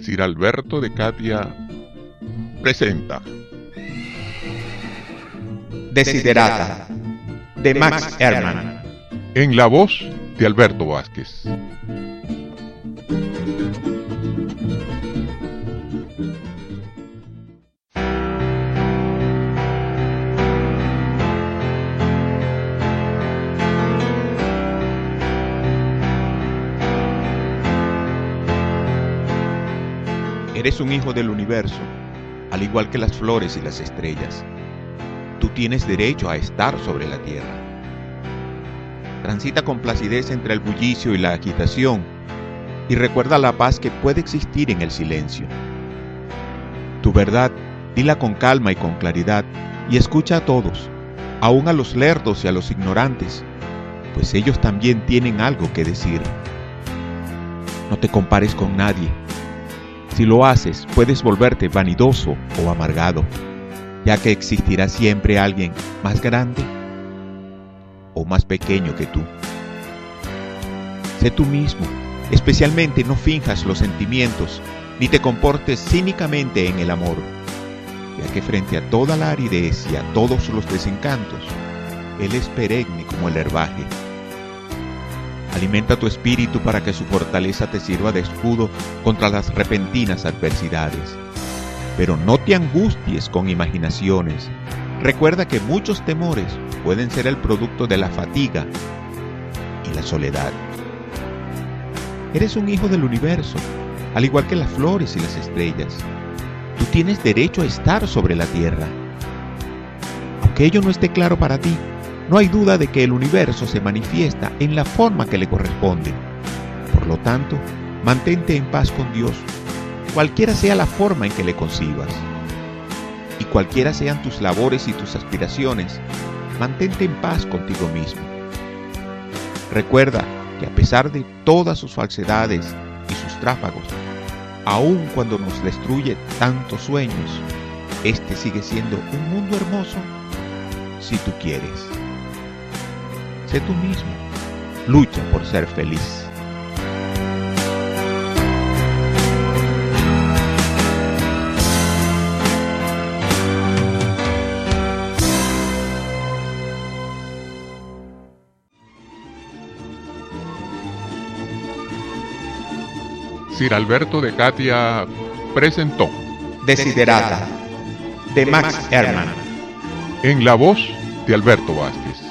Sir Alberto de Katia presenta Desiderata, de Max Ehrmann, en la voz de Alberto Vázquez. Eres un hijo del universo, al igual que las flores y las estrellas. Tú tienes derecho a estar sobre la tierra. Transita con placidez entre el bullicio y la agitación y recuerda la paz que puede existir en el silencio. Tu verdad, dila con calma y con claridad y escucha a todos, aún a los lerdos y a los ignorantes, pues ellos también tienen algo que decir. No te compares con nadie. Si lo haces, puedes volverte vanidoso o amargado, ya que existirá siempre alguien más grande o más pequeño que tú. Sé tú mismo, especialmente no finjas los sentimientos, ni te comportes cínicamente en el amor, ya que frente a toda la aridez y a todos los desencantos, Él es perenne como el herbaje. Alimenta tu espíritu para que su fortaleza te sirva de escudo contra las repentinas adversidades. Pero no te angusties con imaginaciones. Recuerda que muchos temores pueden ser el producto de la fatiga y la soledad. Eres un hijo del universo, al igual que las flores y las estrellas. Tú tienes derecho a estar sobre la tierra. Aunque ello no esté claro para ti, no hay duda de que el universo se manifiesta en la forma que le corresponde. Por lo tanto, mantente en paz con Dios, cualquiera sea la forma en que le concibas. Y cualquiera sean tus labores y tus aspiraciones, mantente en paz contigo mismo. Recuerda que a pesar de todas sus falsedades y sus tráfagos, aun cuando nos destruye tantos sueños, este sigue siendo un mundo hermoso si tú quieres. Sé tú mismo, lucha por ser feliz. Sir Alberto de Katia presentó Desiderata, de Max Ehrmann, en la voz de Alberto Vázquez.